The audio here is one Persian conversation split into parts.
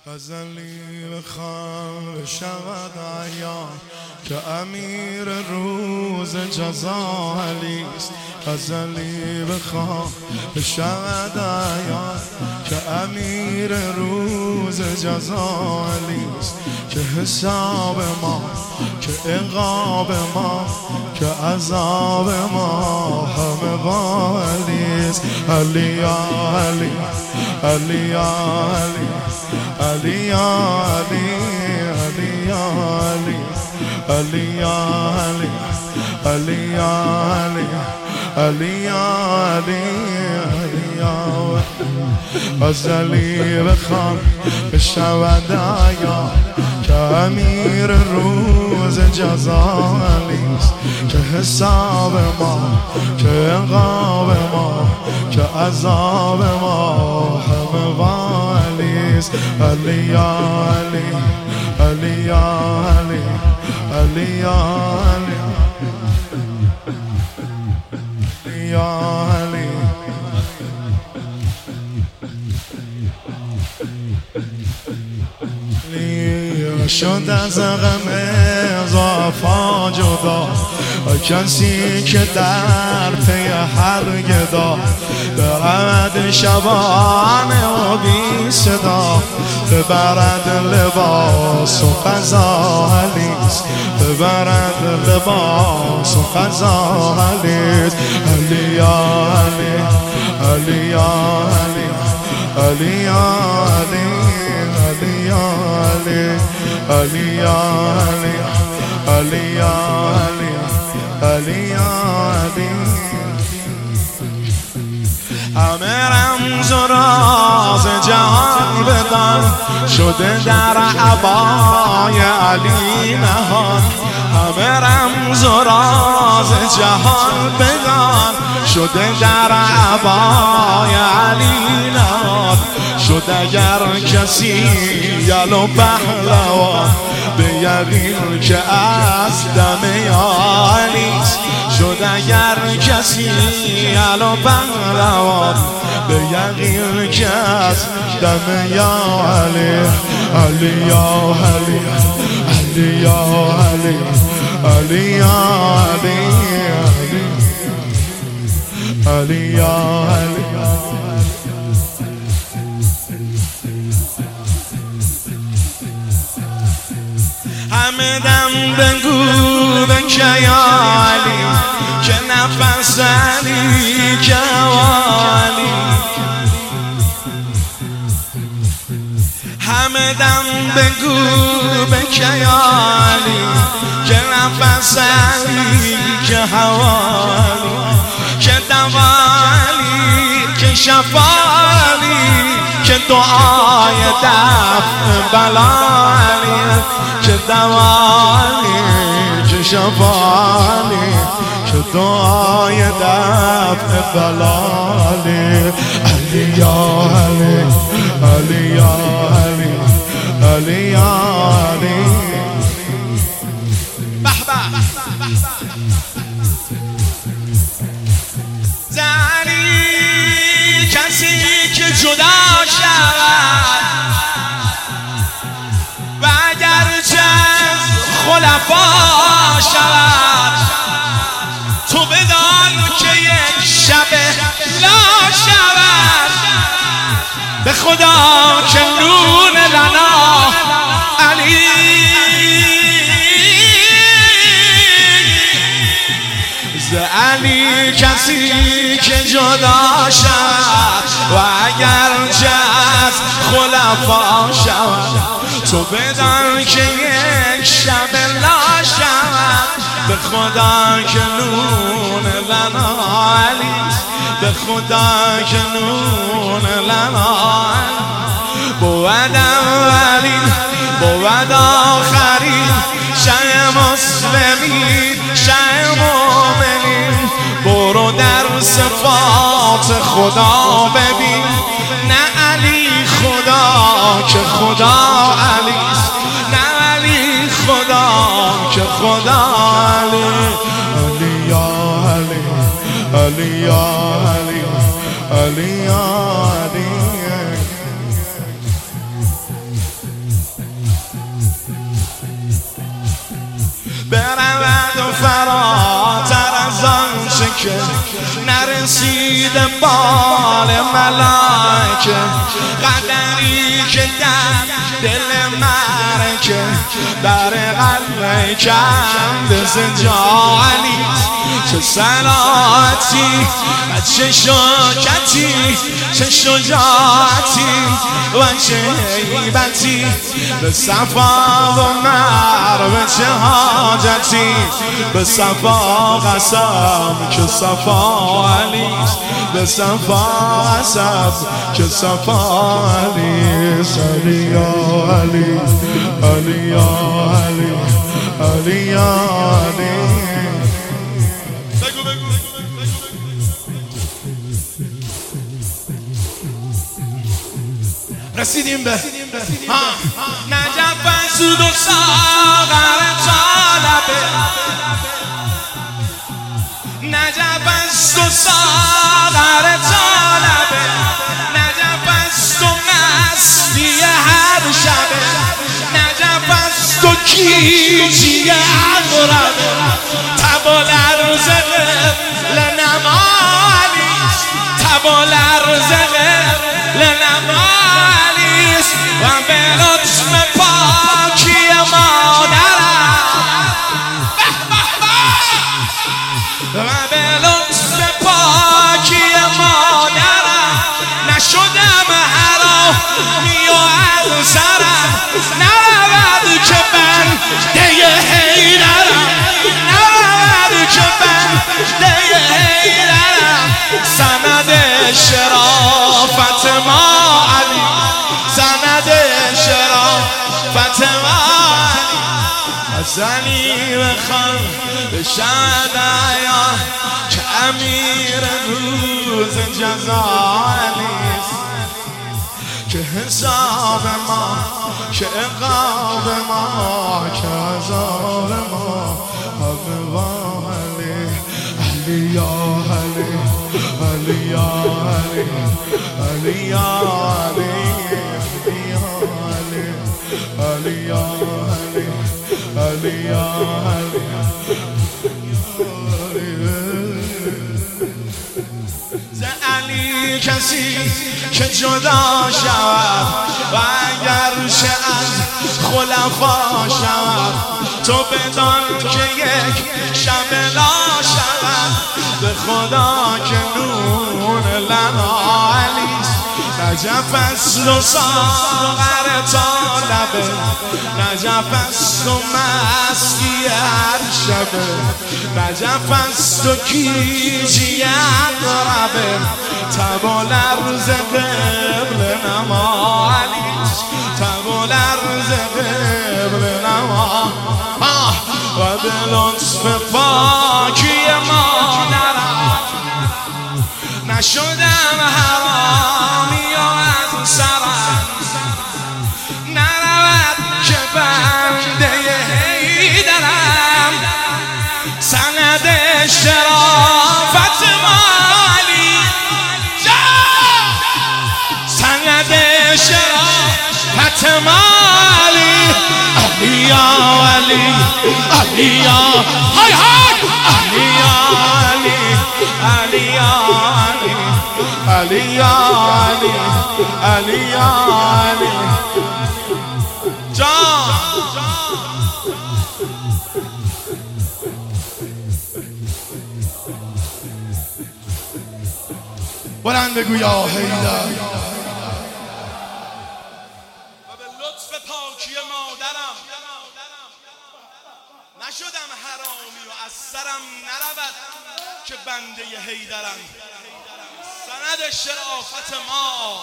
غزلی بخوان شود عیان که امیر روز جزا علیست. غزلی بخوان شود عیان که امیر روز جزا علیست. که حساب ما، که عقاب ما، که عذاب ما همه با علیست. علی یا علی، علی یا علی، علی یا علی، علی یا علی، علی یا علی، علی یا علی، علی یا علی، علی یا غزلی بخوان بشود عیان که امیر روز جزا علیست. که حساب ما، که عقاب ما، که عذاب ما همه با علیست. علی یا علی، علی یا علی، علی یا علی، علی یا علی. شد از غم اضافا جدا کسی که در پی هر گدا برد شبانه و بی صدا ببرد لباس و غذا علیست. ببرد لباس و غذا علیست. علی یا علی، علی یا علی، علی یا علی، علی یا علی، علی یا علی، علی یا علی، علی یا علی. همه رمز و راز جهان بدان شده در عبای علی نهان. همه رمز و راز جهان بدان شده در عبای علی نهان. شد اگر کسی یل و پهلوان به یقین که از دم علیست. شد اگر کسی یل و پهلوان به یقین که از دم علی. علی یا علی، علی یا علی، علی یا علی، علی یا علی. همه دم بگو بکه یا علی که نفس علی که علی. همه دم بگو بکه یا علی که نفس علی که حوالی. که دوالی، که شفالی، که دعای دفع بلالی. که دوالی، که شفالی، که دعای دفع بلالی. علی یا علی، علی یا علی، علی یا علی. زنی کسی که جدا شود و اگرچه خلفا شود تو بدان که یک شب لا شود. به خدا که نون لنا علی. ز علی کسی که جدا شود و اگرچه از خلفا شود تو بدان که یک شب لا شود. به خدا که نون لنا علیست. به خدا که نون لنا بود اولین بود آخرین شه مسلمین شه مومنین. برو در صفات خدا ببین نه علی خدا که خدا علیست. نه علی خدا که خدا علی. علی یا علی، علی یا علی، علی یا علی. که نرسیده بال ملائکه، قدری که در دل مرکه، در قلب کم زنجانی. چه صلواتی و چه شوکتی، چه شجاعتی و چه هیبتی، به صفا و مروه چه حاجتی، به صفا قسم که صفا علیست، به صفا قسم که صفا علیست. علی یا علی، علی یا علی، علی یا علی. رسیدیم به نجف سود و ساغر طالبه، نجف است و ساغر طالبه، نجف است و مستی هر شبه، نجف است و کیجی اغربه، تب و لرز قبل نمالیست، تب و لرز قبل نمالیست، و به لطف پاکی مادرم، و به لطف پاکی مادرم نشدم حرامی و از سرم، نرود که بنده حیدرم، نرود که بنده حیدرم، سند شرافت ما علی، سند شرافت ما علی. حسنی بخوان به شهدایا که امیر روز جزا علیست، که حساب ما، که عقاب ما، که عذاب ما حق علی. علی یا علی، علی یا علی، علی یا علی، علی یا علی، علی یا علی. ز علی کسی که جدا شود و اگر شه از خلفا شود، تو بدان که یک شب لا شود، به خدا که نون لنا علیست. نجف است و ساغر طالبه، نجف است و مستی هر شبه، نجف است و کیجی اغربه، تب و لرز قبل نما علیست، تب و لرز قبل نما، و به لطف پاکی مادرم نشدم حرامی و از سرم، نرود که بنده حیدرم، سند شرافت مالی، سند شرافت مالی. علی یا علی، علی یا های های، علی یا علی، علی یا علی، علی یا علی، علی یا علی. جان بلند بگو یا حیدر. و به لطف پاکی مادرم نشدم حرامی و از سرم نرود که بنده حیدرم، سند شرافت ما.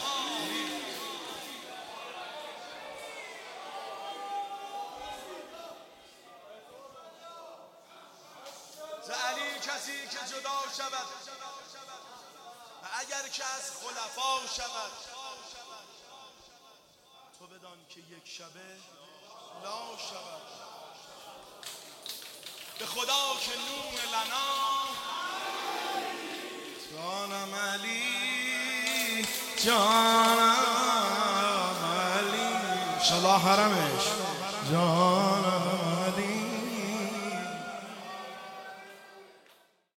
ز علی کسی که جدا شود و اگر که از خلفا شود، تو بدان که یک شبه لا شود، به خدا که نون لنا. جانم علی، جانم علی، انشالله حرمش جان